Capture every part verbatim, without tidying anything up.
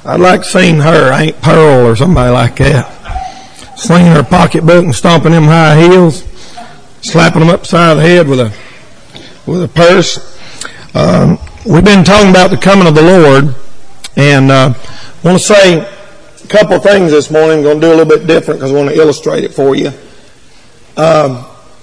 I'd like to seen her, Aunt Pearl or somebody like that, slinging her pocketbook and stomping them high heels, slapping them upside the head with a with a purse. Um, we've been talking about the coming of the Lord, and uh, I want to say a couple of things this morning. I'm going to do a little bit different because I want to illustrate it for you. Um,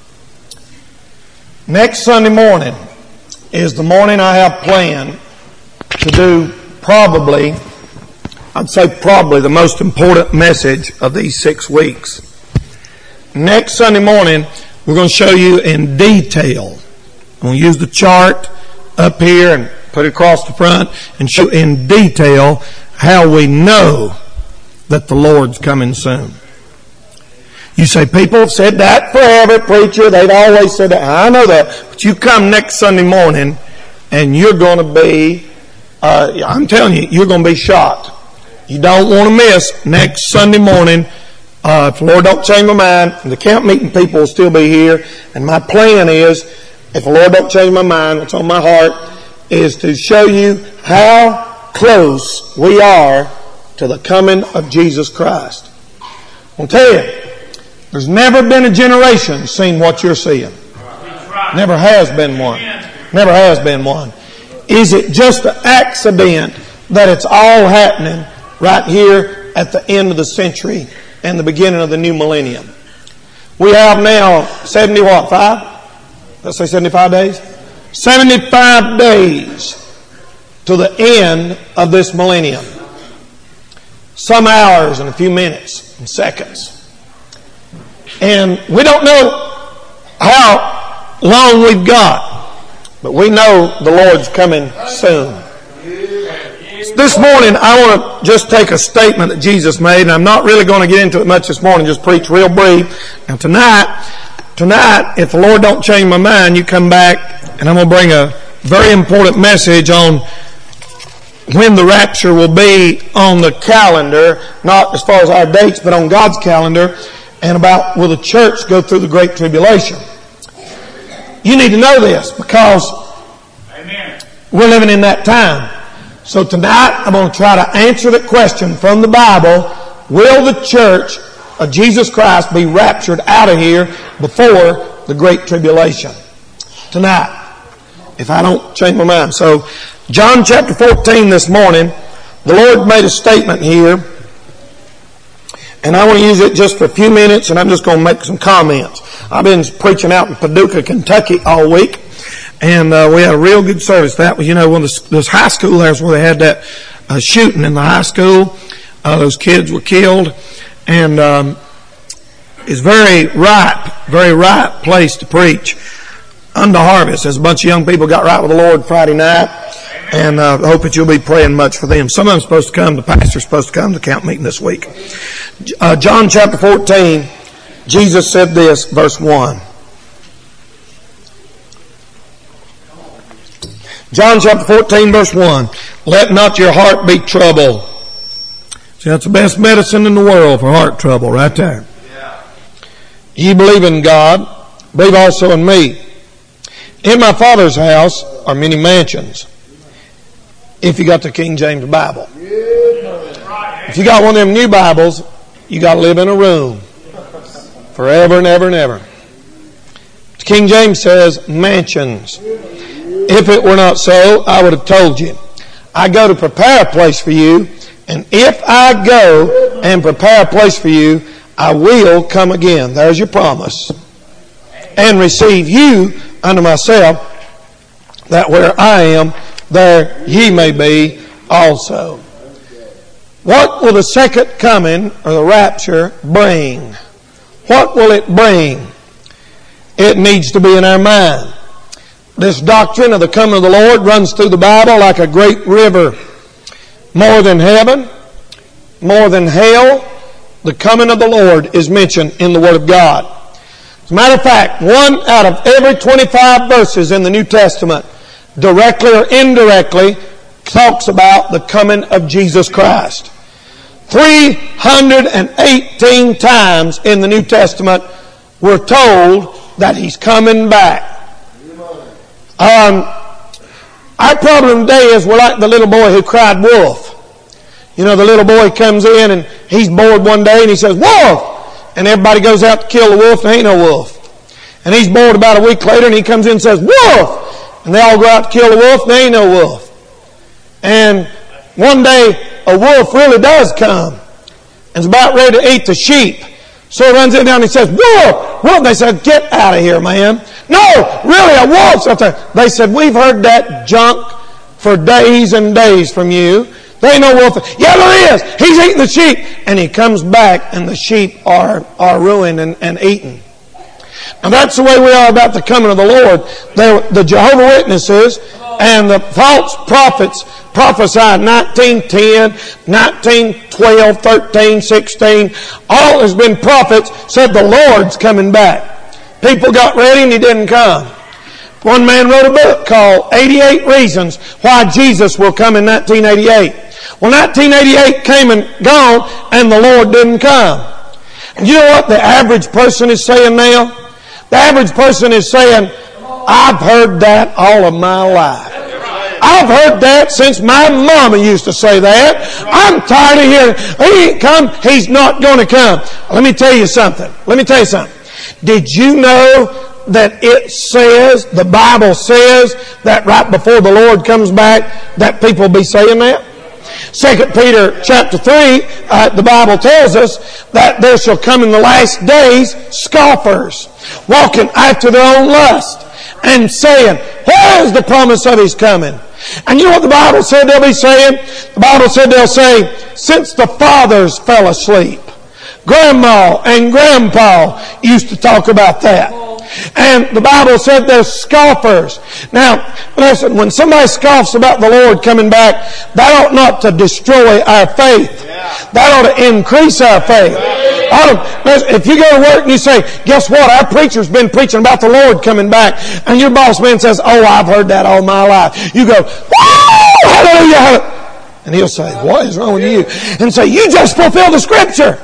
next Sunday morning is the morning I have planned to do probably, I'd say probably the most important message of these six weeks. Next Sunday morning, we're going to show you in detail. I'm going to use the chart up here and put it across the front and show in detail how we know that the Lord's coming soon. You say, people have said that forever, preacher. They've always said that. I know that. But you come next Sunday morning and you're going to be, uh, I'm telling you, you're going to be shocked. You don't want to miss next Sunday morning. Uh, if the Lord don't change my mind, the camp meeting people will still be here. And my plan is, if the Lord don't change my mind, what's on my heart is to show you how close we are to the coming of Jesus Christ. I'll tell you, there's never been a generation seen what you're seeing. Never has been one. Never has been one. Is it just an accident that it's all happening right here at the end of the century and the beginning of the new millennium? We have now seventy what, five? Let's say seventy-five days? seventy-five days to the end of this millennium. Some hours and a few minutes and seconds. And we don't know how long we've got, but we know the Lord's coming soon. This morning, I want to just take a statement that Jesus made, and I'm not really going to get into it much this morning, just preach real brief. And tonight, tonight, if the Lord don't change my mind, you come back, and I'm going to bring a very important message on when the rapture will be on the calendar, not as far as our dates, but on God's calendar, and about will the church go through the Great Tribulation. You need to know this because Amen. We're living in that time. So tonight I'm going to try to answer the question from the Bible, will the church of Jesus Christ be raptured out of here before the Great Tribulation? Tonight, if I don't change my mind. So John chapter fourteen this morning, the Lord made a statement here, and I want to use it just for a few minutes, and I'm just going to make some comments. I've been preaching out in Paducah, Kentucky all week, and uh, we had a real good service. That was, you know, when this, this high school there's where they had that uh, shooting in the high school. Uh, those kids were killed, and um, it's very ripe, very ripe place to preach under harvest. As a bunch of young people got right with the Lord Friday night, and I uh, hope that you'll be praying much for them. Some of them are supposed to come. The pastor's supposed to come to the camp meeting this week. Uh, John chapter fourteen, Jesus said this, verse one. John chapter fourteen, verse one. Let not your heart be troubled. See, that's the best medicine in the world for heart trouble, right there. Yeah. Ye believe in God, believe also in me. In my Father's house are many mansions. If you got the King James Bible. If you got one of them new Bibles, you got to live in a room forever and ever and ever. King James says mansions. If it were not so, I would have told you. I go to prepare a place for you, and if I go and prepare a place for you, I will come again. There's your promise. And receive you unto myself, that where I am, there ye may be also. What will the second coming, or the rapture, bring? What will it bring? It needs to be in our mind. This doctrine of the coming of the Lord runs through the Bible like a great river. More than heaven, more than hell, the coming of the Lord is mentioned in the Word of God. As a matter of fact, one out of every twenty-five verses in the New Testament, directly or indirectly, talks about the coming of Jesus Christ. three hundred eighteen times in the New Testament we're told that He's coming back. Um, our problem today is we're like the little boy who cried wolf. You know, the little boy comes in and he's bored one day and he says, wolf! And everybody goes out to kill the wolf and there ain't no wolf. And he's bored about a week later and he comes in and says, wolf! And they all go out to kill the wolf and there ain't no wolf. And one day a wolf really does come and is about ready to eat the sheep. So he runs in down and he says, wolf! Wolf! And they said, get out of here, man. No, really, a wolf's out there. They said, we've heard that junk for days and days from you. There ain't no wolf. Yeah, there is. He's eating the sheep. And he comes back and the sheep are, are ruined and, and eaten. Now that's the way we are about the coming of the Lord. They're, the Jehovah Witnesses and the false prophets prophesied nineteen ten, nineteen twelve, thirteen, sixteen. All has been prophets said the Lord's coming back. People got ready and he didn't come. One man wrote a book called eighty-eight Reasons Why Jesus Will Come in nineteen eighty-eight. Well, nineteen eighty-eight came and gone and the Lord didn't come. And you know what the average person is saying now? The average person is saying, I've heard that all of my life. I've heard that since my mama used to say that. I'm tired of hearing, he ain't come, he's not going to come. Let me tell you something. Let me tell you something. Did you know that it says, the Bible says, that right before the Lord comes back, that people will be saying that? Second Peter chapter three, uh, the Bible tells us that there shall come in the last days scoffers, walking after their own lust, and saying, where is the promise of his coming? And you know what the Bible said they'll be saying? The Bible said they'll say, since the fathers fell asleep. Grandma and Grandpa used to talk about that. And the Bible said they're scoffers. Now, listen, when somebody scoffs about the Lord coming back, that ought not to destroy our faith. That ought to increase our faith. If you go to work and you say, guess what, our preacher's been preaching about the Lord coming back, and your boss man says, oh, I've heard that all my life. You go, whoa, hallelujah. And he'll say, what is wrong with you? And say, you just fulfilled the Scripture.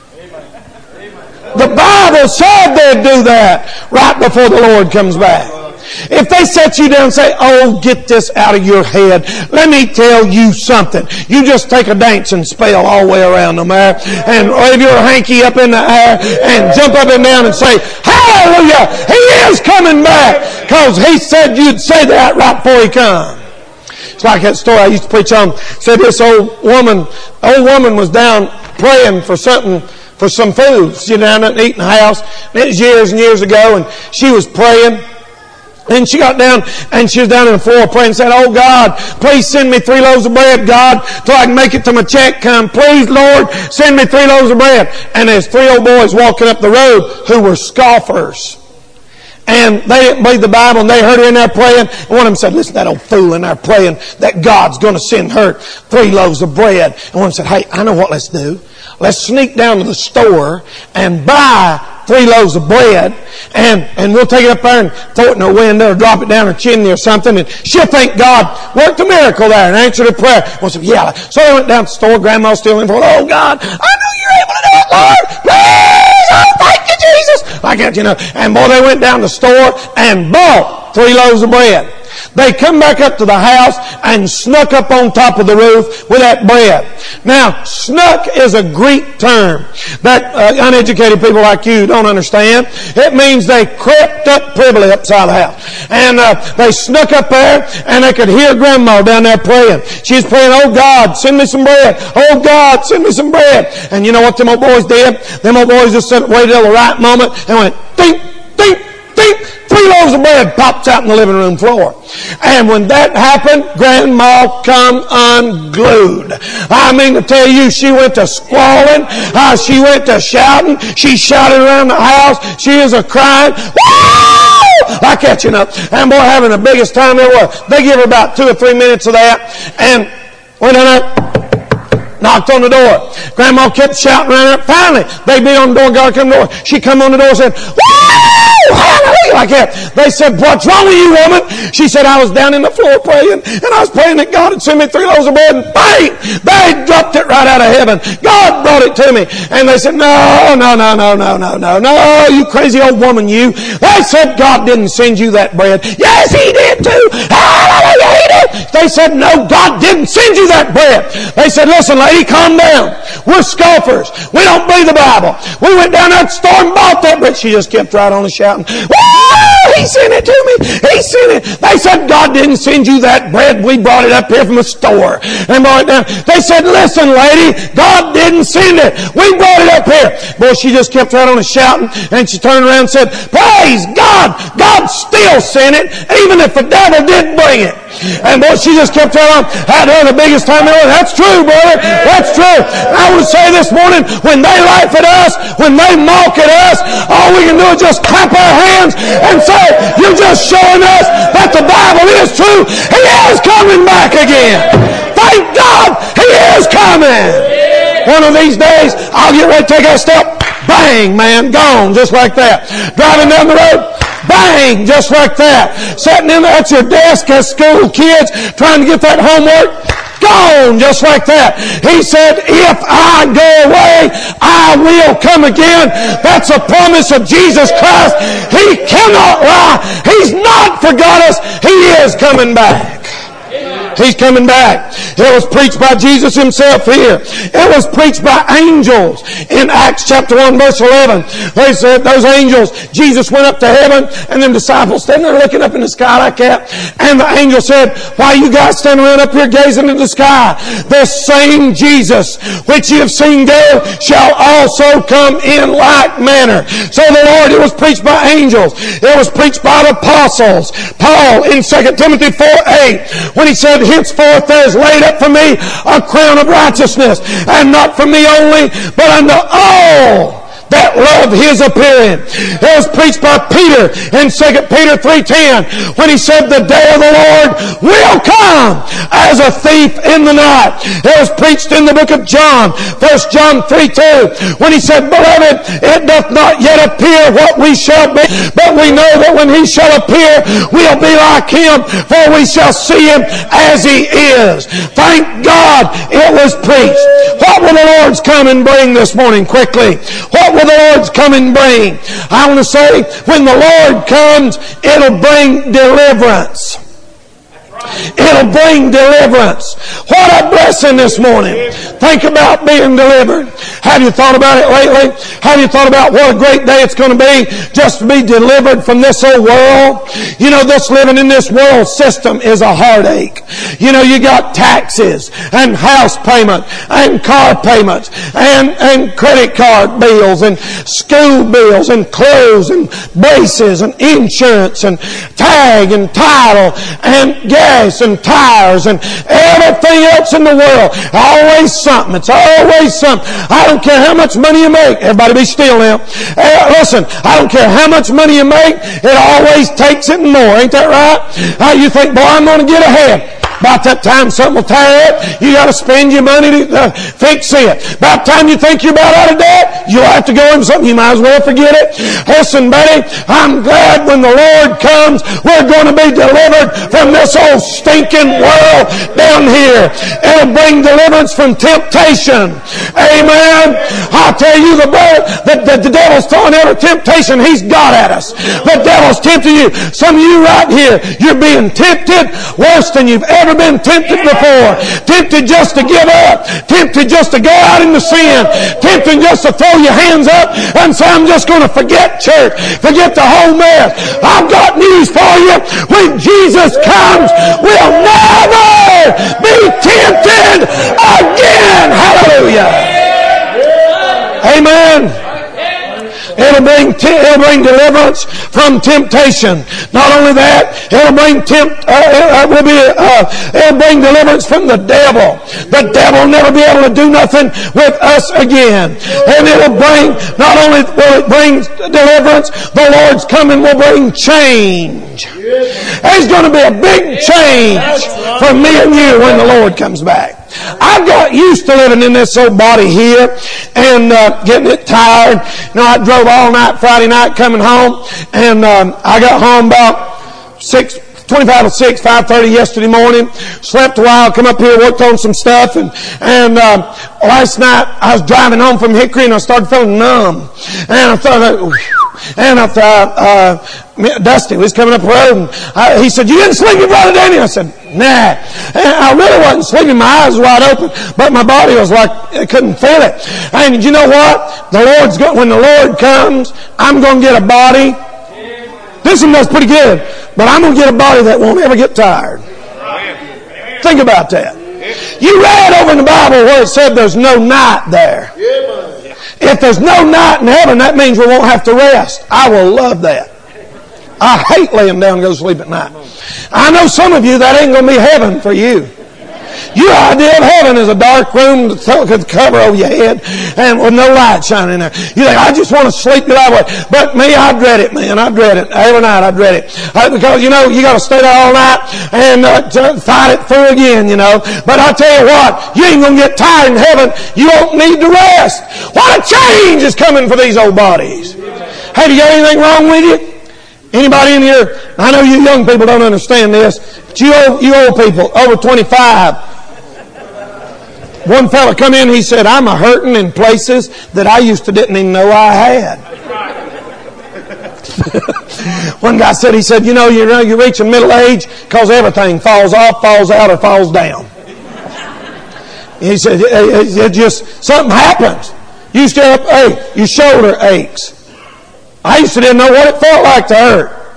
The Bible said they'd do that right before the Lord comes back. If they set you down and say, oh, get this out of your head, let me tell you something. You just take a dancing spell all the way around the matter and wave your hanky up in the air and jump up and down and say, hallelujah, he is coming back, because he said you'd say that right before he comes. It's like that story I used to preach on. Said this old woman, old woman was down praying for something, for some food. She was down there eating the house. And it was years and years ago, and she was praying. And she got down, and she was down on the floor praying and said, oh God, please send me three loaves of bread, God, till I can make it to my check come. Please, Lord, send me three loaves of bread. And there's three old boys walking up the road who were scoffers. And they didn't believe the Bible, and they heard her in there praying. And one of them said, listen, that old fool in there praying that God's going to send her three loaves of bread. And one of them said, hey, I know what let's do. Let's sneak down to the store and buy three loaves of bread, and, and we'll take it up there and throw it in her window or drop it down her chimney or something, and she'll think God worked a miracle there and answered her prayer. One said, yeah. So they went down to the store. Grandma's still in for, oh God, I know you're able to do it, Lord. Please, oh thank you, Jesus. Like that, you know. And boy, they went down to the store and bought three loaves of bread. They come back up to the house and snuck up on top of the roof with that bread. Now, snuck is a Greek term that uh, uneducated people like you don't understand. It means they crept up privily upside the house. And uh, they snuck up there, and they could hear Grandma down there praying. She's praying, oh God, send me some bread. Oh God, send me some bread. And you know what them old boys did? Them old boys just waited till the right moment and went, dink, dink, dink. Three loaves of bread pops out in the living room floor. And when that happened, Grandma come unglued. I mean to tell you, she went to squalling. Uh, she went to shouting. She shouted around the house. She was a crying. Woo! Like that, you know. And boy, having the biggest time there was. They give her about two or three minutes of that. And went in there, knocked on the door. Grandma kept shouting around there. Finally, they beat on the door, God come to the door. She come on the door and said, woo! Hallelujah, like that. They said, what's wrong with you, woman? She said, I was down in the floor praying, and I was praying that God would send me three loaves of bread, and bang! They dropped it right out of heaven. God brought it to me. And they said, no, no, no, no, no, no, no, no, you crazy old woman, you. They said God didn't send you that bread. Yes, He did too. Hallelujah! you ate it? They said, no, God didn't send you that bread. They said, listen, lady, calm down. We're scoffers. We don't believe the Bible. We went down that store and bought that bread. She just kept right on and shouting, woo! He sent it to me. He sent it. They said, God didn't send you that bread. We brought it up here from the store and brought it down. They said, listen, lady, God didn't send it. We brought it up here. Boy, she just kept right on and shouting, and she turned around and said, praise God. God still sent it, even if the devil did bring it. And boy, she just kept right on. Had her the biggest time ever. That's true, brother. That's true. I would say this morning, when they laugh at us, when they mock at us, all we can do is just clap our hands and say, you're just showing us that the Bible is true. He is coming back again. Thank God He is coming. One of these days, I'll get ready to take a step. Bang, man, gone, just like that. Driving down the road, bang, just like that. Sitting in there at your desk as school kids, trying to get that homework, gone, just like that. He said, if I go away, I will come again. That's a promise of Jesus Christ. He cannot lie. He's not forgot us. He is coming back. He's coming back. It was preached by Jesus Himself here. It was preached by angels in Acts chapter one verse eleven. They said those angels, Jesus went up to heaven, and them disciples standing there looking up in the sky like that. And the angel said, why are you guys standing around up here gazing into the sky? This same Jesus which you have seen go shall also come in like manner. So the Lord, it was preached by angels. It was preached by the apostles. Paul in Second Timothy four eight, when he said, henceforth there is laid up for me a crown of righteousness, and not for me only, but unto all that love His appearing. It was preached by Peter in Second Peter three ten, when he said, the day of the Lord will come as a thief in the night. It was preached in the book of John, First John three two, when he said, beloved, it doth not yet appear what we shall be, but we know that when He shall appear, we'll be like Him, for we shall see Him as He is. Thank God it was preached. What will the Lord's come and bring this morning quickly? What will the Lord's come and bring? I want to say, when the Lord comes, it'll bring deliverance. It'll bring deliverance. What a blessing this morning. Think about being delivered. Have you thought about it lately? Have you thought about what a great day it's going to be just to be delivered from this old world? You know, this living in this world system is a heartache. You know, you got taxes and house payment and car payments and, and credit card bills and school bills and clothes and braces and insurance and tag and title and gas and tires and everything else in the world. Always something. It's always something. I don't care how much money you make. Everybody be still now. Uh, listen, I don't care how much money you make. It always takes it and more. Ain't that right? Uh, you think, boy, I'm going to get ahead. About that time something will tear up, you got to spend your money to uh, fix it. About the time you think you're about out of debt, you'll have to go into something. You might as well forget it. Listen, buddy, I'm glad when the Lord comes, we're going to be delivered from this old stinking world down here. It'll bring deliverance from temptation. Amen. I'll tell you, the, the, the, the devil's throwing every temptation he's got at us. The devil's tempting you. Some of you right here, you're being tempted worse than you've ever been tempted before. Tempted just to give up. Tempted just to go out into sin. Tempted just to throw your hands up and say, I'm just going to forget church. Forget the whole mess. I've got news for you. When Jesus comes, we'll never be tempted again. Hallelujah. Amen. It'll bring, it'll bring deliverance from temptation. Not only that, it'll bring tempt, uh, it will be, uh, it'll bring deliverance from the devil. The devil will never be able to do nothing with us again. And it'll bring, not only will it bring deliverance, the Lord's coming will bring change. There's going to be a big change for me and you when the Lord comes back. I got used to living in this old body here and uh, getting it tired. You know, I drove all night Friday night coming home, and um, I got home about six, twenty-five to six, five thirty yesterday morning. Slept a while, come up here, worked on some stuff, and and um, last night I was driving home from Hickory, and I started feeling numb, and I thought, whew, And I thought, uh, Dusty was coming up the road, and I, he said, "You didn't sleep, your brother Daniel?" I said, "Nah." And I really wasn't sleeping. My eyes were wide open, but my body was like, I couldn't feel it. And you know what? The Lord's go, when the Lord comes, I'm going to get a body. This one does pretty good, but I'm going to get a body that won't ever get tired. Think about that. You read over in the Bible where it said there's no night there. If there's no night in heaven, that means we won't have to rest. I will love that. I hate laying down and go to sleep at night. I know some of you, that ain't going to be heaven for you. Your idea of heaven is a dark room with a cover over your head and with no light shining in there. You think, I just want to sleep the right way. But me, I dread it, man. I dread it. Every night I dread it. Uh, because, you know, you got to stay there all night and uh, fight it through again, you know. But I tell you what, you ain't going to get tired in heaven. You won't need to rest. What a change is coming for these old bodies. Have you got anything wrong with you? Anybody in here? I know you young people don't understand this. But you old, you old people, over twenty-five, one fella come in, he said, "I'm a hurting in places that I used to didn't even know I had." One guy said, he said, you know, you know, you're reaching middle age because everything falls off, falls out, or falls down. He said, it, it just, something happens. You used to have, hey, your shoulder aches. I used to didn't know what it felt like to hurt.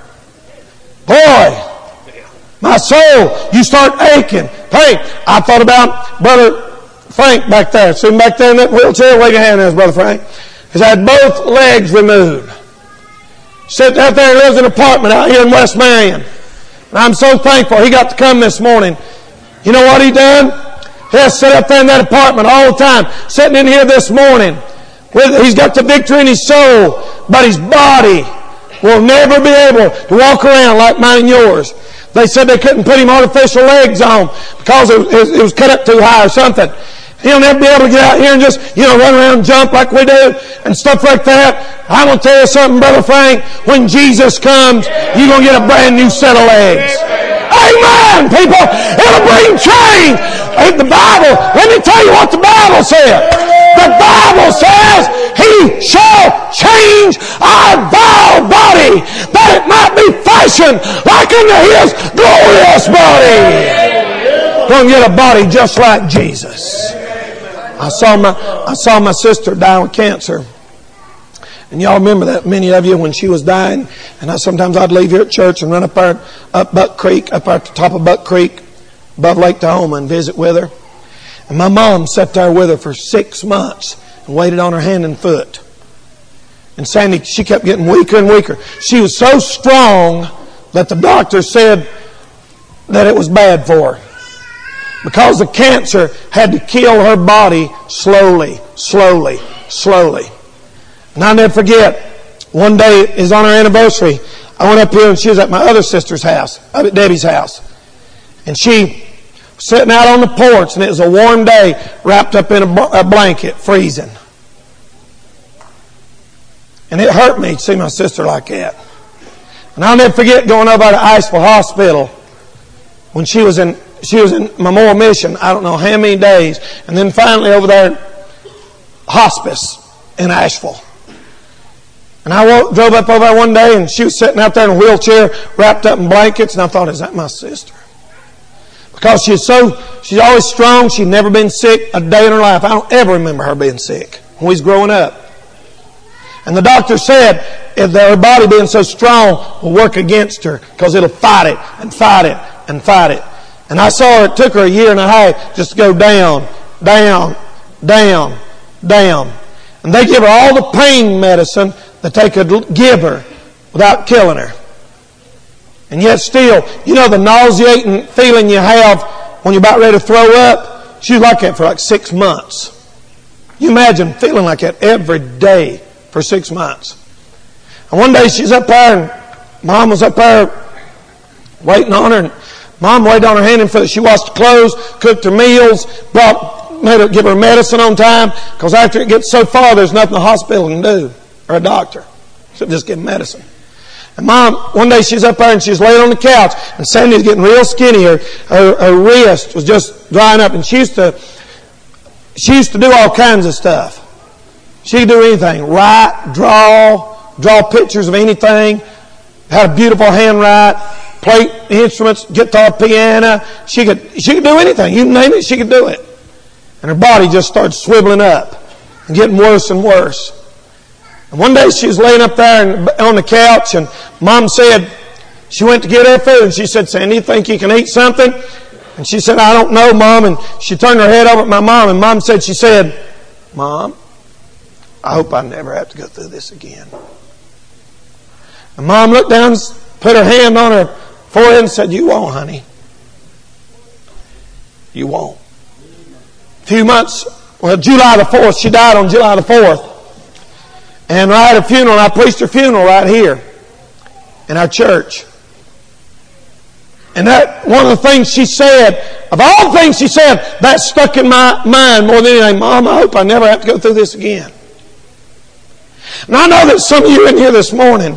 Boy, my soul, you start aching. Hey, I thought about Brother Frank back there. See him back there in that wheelchair? Wave your hand there, Brother Frank. He's had both legs removed. Sitting out there, he lives in an apartment out here in West Marion. And I'm so thankful he got to come this morning. You know what he done? He has to sit up there in that apartment all the time. Sitting in here this morning. He's got the victory in his soul, but his body will never be able to walk around like mine and yours. They said they couldn't put him artificial legs on because it was, it was cut up too high or something. He'll never be able to get out here and just, you know, run around and jump like we do and stuff like that. I'm going to tell you something, Brother Frank. When Jesus comes, you're going to get a brand new set of legs. Amen, people. It'll bring change. The Bible, let me tell you what the Bible says. The Bible says He shall change our vile body that it might be fashioned like unto His glorious body. Going to get a body just like Jesus. I saw my I saw my sister die with cancer. And y'all remember that, many of you, when she was dying. And I sometimes I'd leave here at church and run up there, up Buck Creek, up at the top of Buck Creek, above Lake Tahoma, and visit with her. And my mom sat there with her for six months and waited on her hand and foot. And Sandy, she kept getting weaker and weaker. She was so strong that the doctor said that it was bad for her. Because the cancer had to kill her body slowly, slowly, slowly. And I'll never forget, one day is on her anniversary. I went up here and she was at my other sister's house, up at Debbie's house. And she was sitting out on the porch, and it was a warm day, wrapped up in a, a blanket, freezing. And it hurt me to see my sister like that. And I'll never forget going over to Asheville Hospital when she was in she was in Memorial Mission, I don't know how many days, and then finally over there in hospice in Asheville. And I walked, drove up over there one day, and she was sitting out there in a wheelchair, wrapped up in blankets, and I thought, is that my sister? Because she's so, she's always strong. She'd never been sick a day in her life. I don't ever remember her being sick when we was growing up. And the doctor said, if her body being so strong will work against her, because it'll fight it and fight it and fight it. And I saw her, it took her a year and a half just to go down, down, down, down. And they give her all the pain medicine that they could give her without killing her. And yet still, you know the nauseating feeling you have when you're about ready to throw up? She was like that for like six months. You imagine feeling like that every day for six months. And one day she's up there, and Mom was up there waiting on her, and Mom waited on her hand and foot. She washed her clothes, cooked her meals, brought, made her give her medicine on time, because after it gets so far, there's nothing the hospital can do, or a doctor. So just give medicine. And Mom, one day she's up there and she's laying on the couch, and Sandy's getting real skinny. Her, her, her wrist was just drying up, and she used to, she used to do all kinds of stuff. She could do anything. Write, draw, draw pictures of anything, had a beautiful handwrite, play instruments, guitar, piano. She could, she could do anything. You name it, she could do it. And her body just started swiveling up and getting worse and worse. And one day she was laying up there on the couch, and Mom said, she went to get her food, and she said, Sandy, you think you can eat something? And she said, I don't know, Mom. And she turned her head over at my mom, and Mom said, she said, Mom, I hope I never have to go through this again. And Mom looked down, put her hand on her forehead and said, you won't, honey. You won't. A few months, well, July the fourth, she died on July the fourth. And I had a funeral, I preached her funeral right here in our church. And that, one of the things she said, of all the things she said, that stuck in my mind more than anything. Mom, I hope I never have to go through this again. And I know that some of you in here this morning,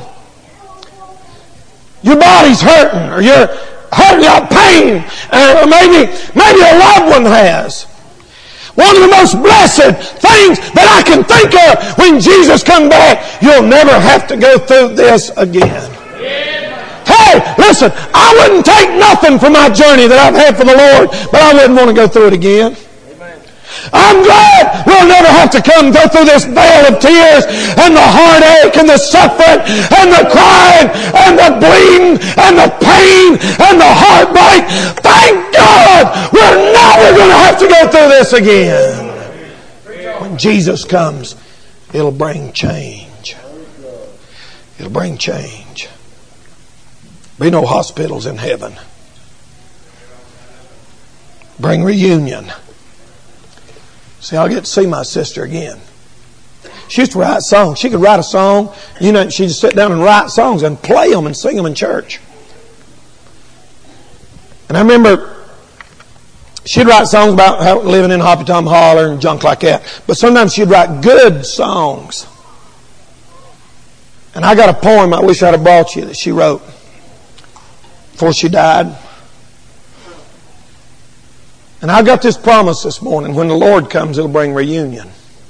your body's hurting, or you're hurting, you have pain, or maybe, maybe a loved one has. One of the most blessed things that I can think of when Jesus comes back, you'll never have to go through this again. Hey, listen, I wouldn't take nothing from my journey that I've had for the Lord, but I wouldn't want to go through it again. I'm glad we'll never have to come go through this vale of tears and the heartache and the suffering and the crying and the bleeding and the pain and the heartbreak. Thank God we're never going to have to go through this again. When Jesus comes, it'll bring change. It'll bring change. Be no hospitals in heaven. Bring reunion. See, I'll get to see my sister again. She used to write songs. She could write a song. You know, she'd just sit down and write songs and play them and sing them in church. And I remember she'd write songs about how living in Hoppy Tom Holler and junk like that. But sometimes she'd write good songs. And I got a poem I wish I'd have brought you that she wrote before she died. And I got this promise this morning. When the Lord comes, it'll bring reunion.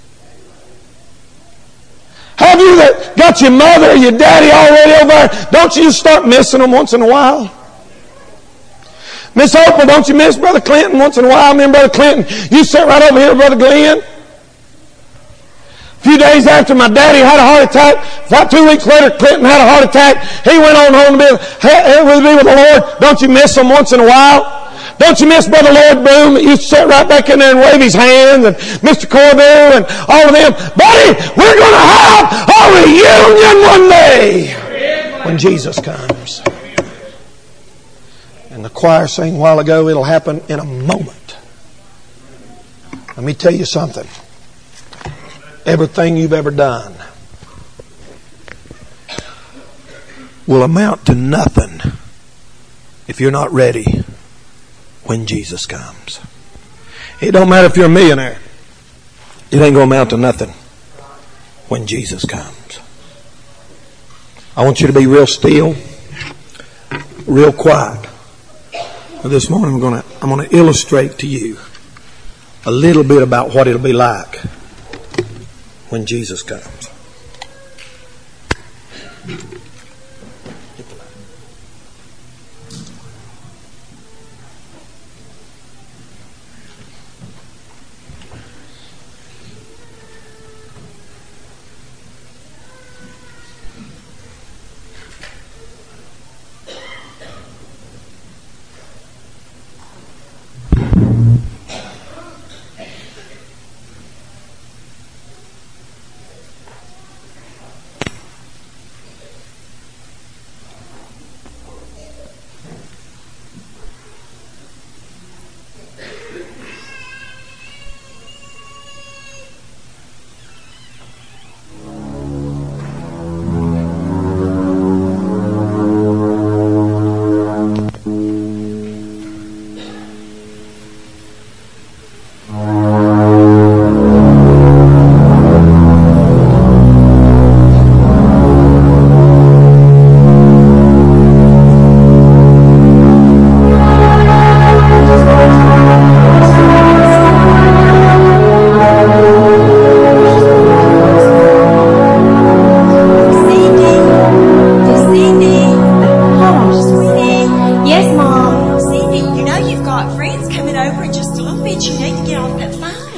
Have you that got your mother or your daddy already over there? Don't you just start missing them once in a while? Miss Opal, don't you miss Brother Clinton once in a while? I mean, Brother Clinton, you sit right over here with Brother Glenn. A few days after my daddy had a heart attack, about two weeks later, Clinton had a heart attack. He went on home to be, be with the Lord. Don't you miss him once in a while? Don't you miss Brother Lord Boom that used to sit right back in there and wave his hands, and Mister Corbeau and all of them? Buddy, we're going to have a reunion one day when Jesus comes. And the choir sang a while ago, it'll happen in a moment. Let me tell you something. Everything you've ever done will amount to nothing if you're not ready when Jesus comes. It don't matter if you're a millionaire. It ain't going to amount to nothing when Jesus comes. I want you to be real still, real quiet. This morning I'm going to I'm going to illustrate to you a little bit about what it'll be like when Jesus comes.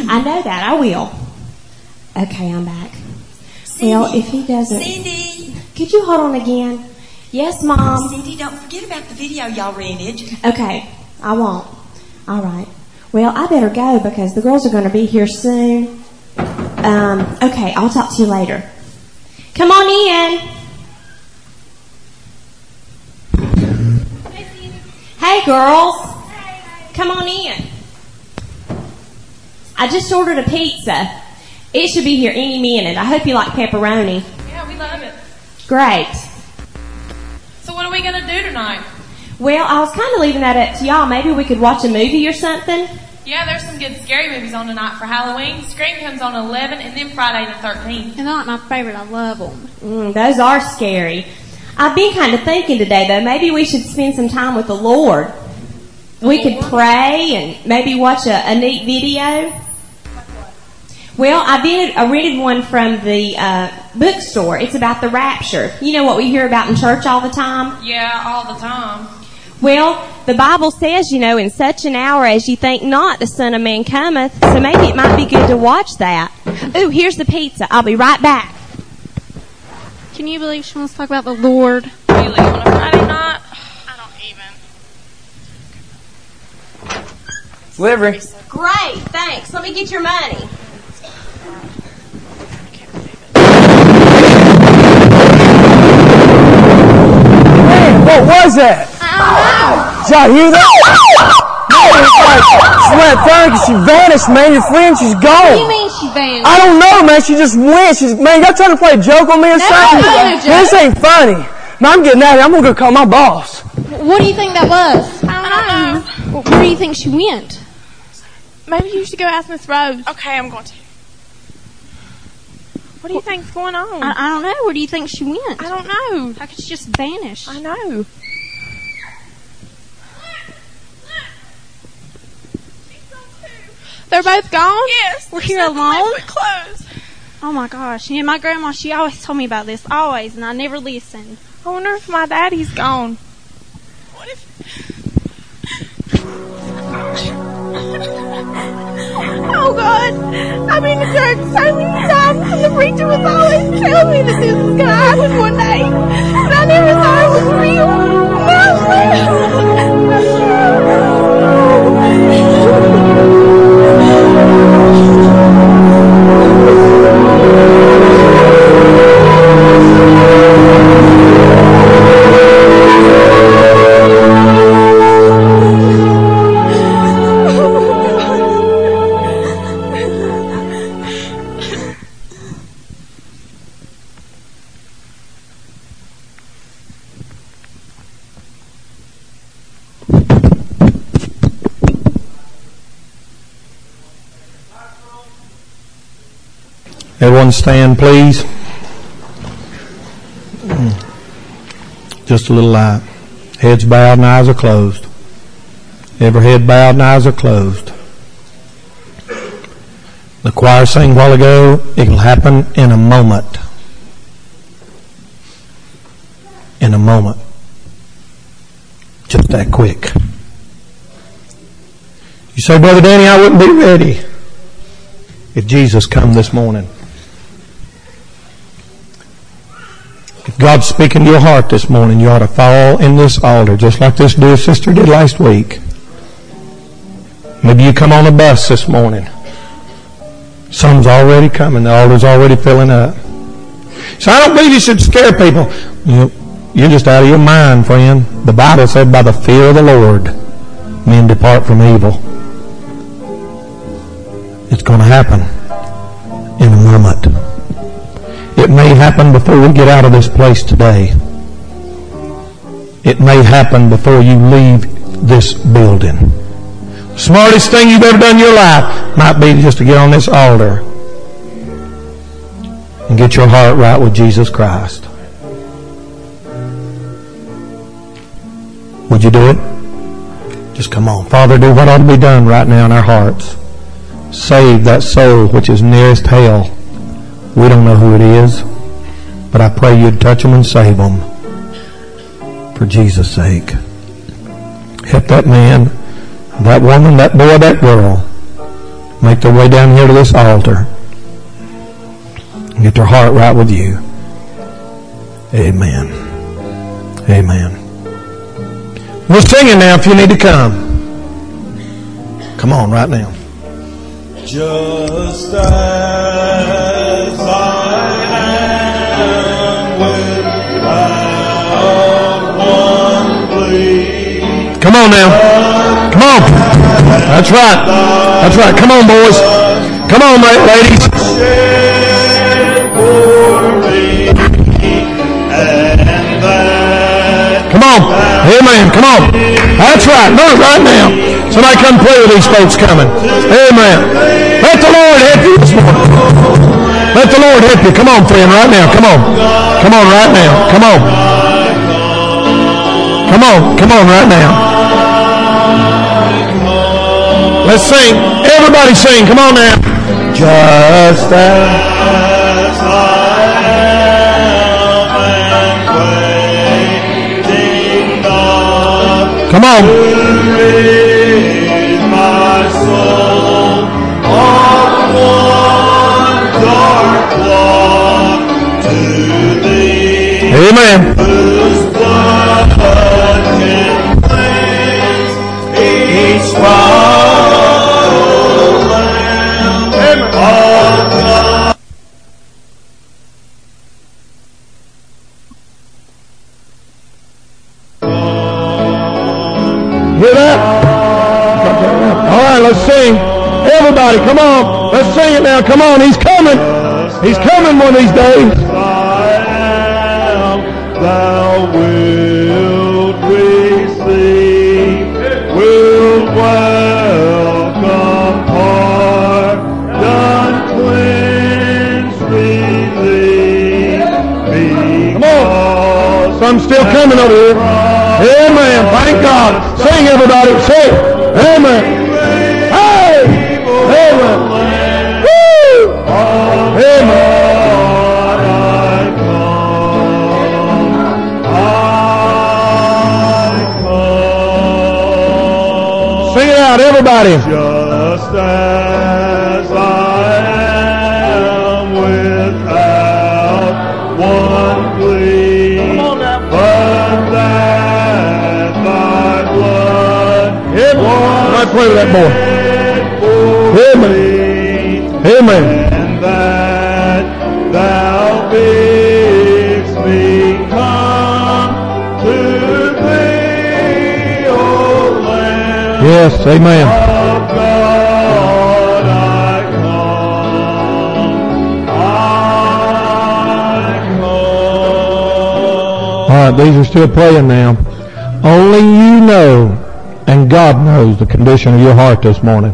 I know that. I will. Okay, I'm back. Cindy, well, if he doesn't... Cindy. Could you hold on again? Yes, Mom. Cindy, don't forget about the video y'all rented. Okay, I won't. All right. Well, I better go because the girls are going to be here soon. Um, okay, I'll talk to you later. Come on in. Hey, girls. Come on in. I just ordered a pizza. It should be here any minute. I hope you like pepperoni. Yeah, we love it. Great. So what are we going to do tonight? Well, I was kind of leaving that up to y'all. Maybe we could watch a movie or something. Yeah, there's some good scary movies on tonight for Halloween. Scream comes on eleven, and then Friday the thirteenth. And they're not my favorite. I love them. Mm, those are scary. I've been kind of thinking today, though, maybe we should spend some time with the Lord. We could pray and maybe watch a, a neat video. Well, I did. I rented one from the uh, bookstore. It's about the rapture. You know what we hear about in church all the time? Yeah, all the time. Well, the Bible says, you know, in such an hour as ye think not, the Son of Man cometh. So maybe it might be good to watch that. Ooh, here's the pizza. I'll be right back. Can you believe she wants to talk about the Lord? Really, on a Friday night? I don't even. Delivery. Great, thanks. Let me get your money. What was that? I don't know. Did y'all hear that? Man, it's like, she went down because she vanished, man. Your friend, she's gone. What do you mean she vanished? I don't know, man. She just went. She's, man, y'all trying to play a joke on me or No, something? no, no joke. Man, this ain't funny. Man, I'm getting out of here. I'm going to go call my boss. What do you think that was? I don't know. Well, where do you think she went? Maybe you should go ask Miss Rose. Okay, I'm going to. What do you think's going on? I, I don't know. Where do you think she went? I don't know. How could she just vanish? I know. They're both gone? Yes. We're here alone? Clothes. Oh my gosh. Yeah, my grandma, she always told me about this. Always. And I never listened. I wonder if my daddy's gone. What if... Oh God, I've been to church so many times and the preacher was always telling me that this was going to happen one day. But I never thought it was real. Everyone stand, please. Just a little light. Heads bowed and eyes are closed. Every head bowed and eyes are closed. The choir sang a while ago, it'll happen in a moment. In a moment. Just that quick. You say, Brother Danny, I wouldn't be ready if Jesus come this morning. If God's speaking to your heart this morning, you ought to fall in this altar just like this dear sister did last week. Maybe you come on a bus this morning. Some's already coming. The altar's already filling up. So I don't believe you should scare people. You're just out of your mind, friend. The Bible said by the fear of the Lord, men depart from evil. It's going to happen in a moment. It may happen before we get out of this place today. It may happen before you leave this building. The smartest thing you've ever done in your life might be just to get on this altar and get your heart right with Jesus Christ. Would you do it? Just come on. Father, do what ought to be done right now in our hearts. Save that soul which is nearest hell. We don't know who it is, but I pray you'd touch them and save them for Jesus' sake. Help that man, that woman, that boy, that girl make their way down here to this altar and get their heart right with you. Amen. Amen. We're singing now if you need to come. Come on right now. Just as I am without one plea. Come on now. Come on. That's right. That's right. Come on, boys. Come on, ladies. Come on. Amen. Come on. That's right. Do it right now. Somebody come play with these folks coming. Amen. Let the Lord help you this morning. Let the Lord help you. Come on, friend, right now. Come on. Come on right now. Come on. Come on. Come on right now. Let's sing. Everybody sing. Come on now. Just as I am waiting God. Come on. My soul on one dark walk to thee. Amen. Whose blood can cleanse each foul lamb of God. Hear that? All right, let's sing. Everybody, come on. Let's sing it now. Come on. He's coming. He's coming one of these days. Thou wilt receive, wilt welcome, pardon, cleanse, relieve. Come on. Some still coming over here. Amen. Thank God. Sing, everybody. Sing. Amen. Hey. Amen. Woo. Amen. Sing it out, everybody. Just as I am without one plea, but that thy blood I pray with that boy. Amen. Amen. and that thou bids me come to thee, O Lamb Yes, amen. of God, I come, I come. All right, these are still playing now. Only you know, and God knows the condition of your heart this morning.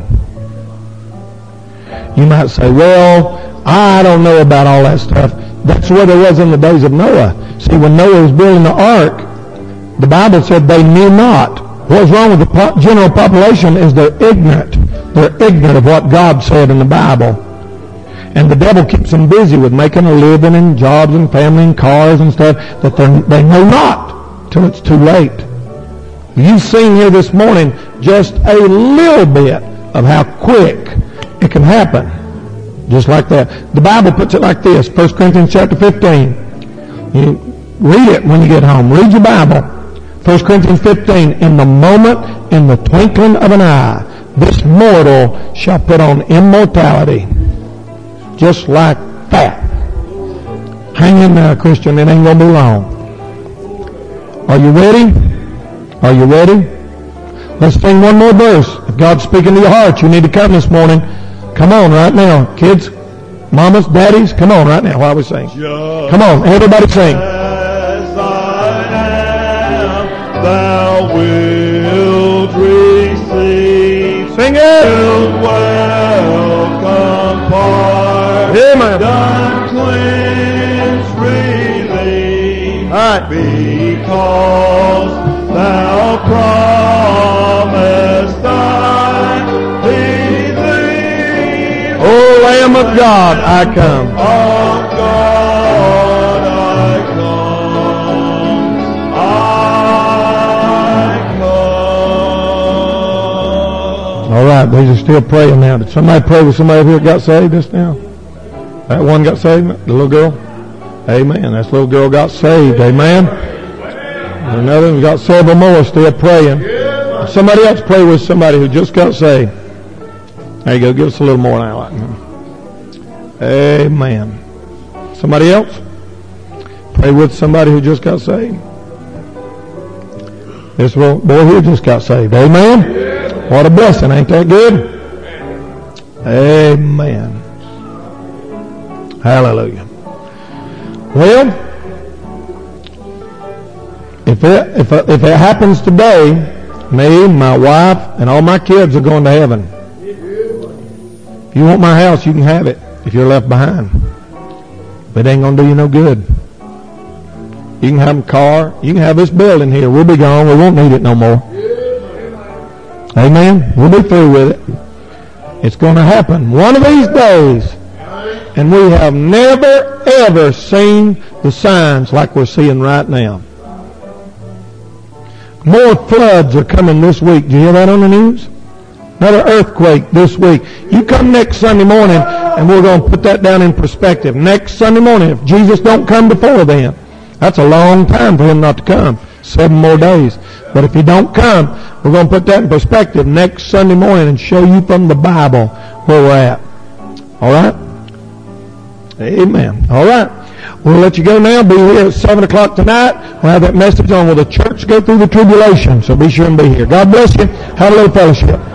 You might say, well, I don't know about all that stuff. That's what it was in the days of Noah. See, when Noah was building the ark, the Bible said they knew not. What's wrong with the po- general population is they're ignorant. They're ignorant of what God said in the Bible. And the devil keeps them busy with making a living and jobs and family and cars and stuff that they know not till it's too late. You've seen here this morning just a little bit of how quick it can happen. Just like that. The Bible puts it like this, First Corinthians chapter fifteen. You read it when you get home. Read your Bible. First Corinthians fifteen. In the moment, in the twinkling of an eye, this mortal shall put on immortality. Just like that. Hang in there, Christian. It ain't going to be long. Are you ready? Are you ready? Let's sing one more verse. If God's speaking to your heart, you need to come this morning. Come on right now. Kids, mamas, daddies, come on right now while we sing. Come on, everybody sing. As I am, thou wilt receive. Sing it. Wilt welcome, Amen. pardon, cleanse, relieve. All right. Because thou promised I thee, thee, O Lamb of God, I come. of God I come, I come. All right, these are still praying now. Did somebody pray with somebody here that got saved just now? That one got saved? The little girl? Amen. That little girl got saved. Amen. And another one got several more still praying. Somebody else pray with somebody who just got saved. There you go. Give us a little more now. Amen. Somebody else? Pray with somebody who just got saved. This boy here just got saved. Amen. What a blessing. Ain't that good? Amen. Hallelujah. Well, if it, if it, if it happens today, me, my wife, and all my kids are going to heaven. If you want my house, you can have it if you're left behind. But it ain't going to do you no good. You can have a car. You can have this building here. We'll be gone. We won't need it no more. Amen. We'll be through with it. It's going to happen one of these days. And we have never, ever seen the signs like we're seeing right now. More floods are coming this week. Did you hear that on the news? Another earthquake this week. You come next Sunday morning and we're going to put that down in perspective. Next Sunday morning, if Jesus don't come before then, that's a long time for him not to come. Seven more days. But if he don't come, we're going to put that in perspective next Sunday morning and show you from the Bible where we're at. All right? Amen. All right. We'll let you go now. Be here at seven o'clock tonight. We'll have that message on, will the church go through the tribulation? So be sure and be here. God bless you. Have a little fellowship.